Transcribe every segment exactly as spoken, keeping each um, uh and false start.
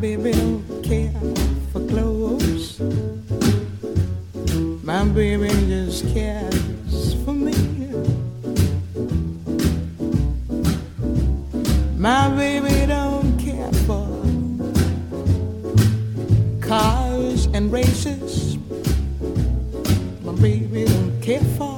baby don't care for clothes. My baby just cares for me. My baby don't care for cars and races. My baby don't care for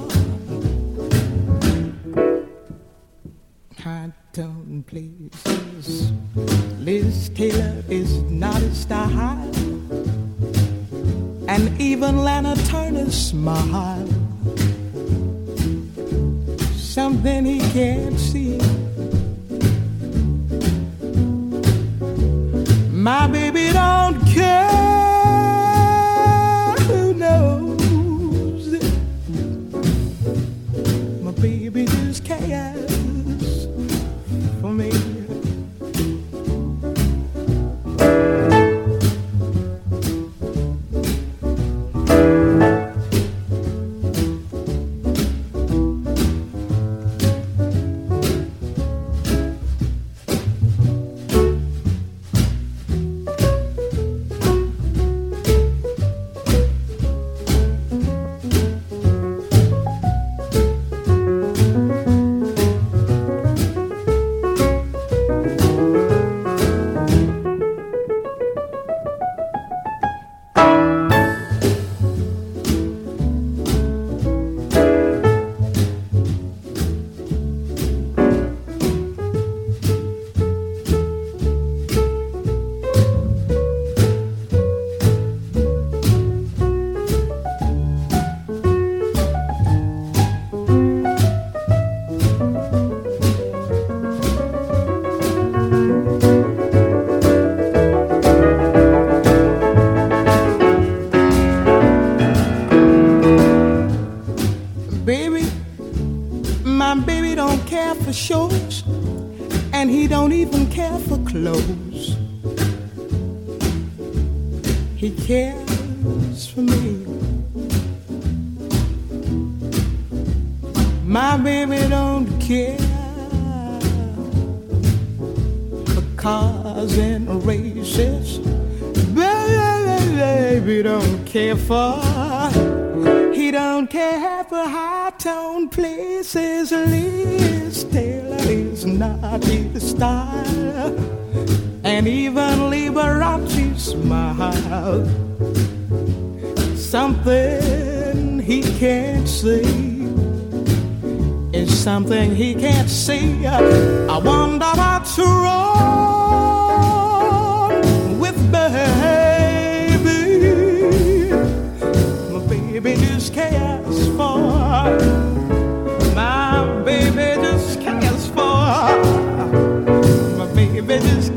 high tone places. Liz Taylor is not a style, and even Lana Turner's smile, something he can't see. My baby don't care who knows it. My baby just cares for me. Shows, and he don't even care for clothes. He cares for me. My baby don't care for cars and races. Baby don't care for, he don't care for high-tone places. Liz Taylor is not his style, and even Liberace smile, something he can't see is something he can't see. I wonder what's wrong with baby. My baby just cares for, my baby just cares for, my baby just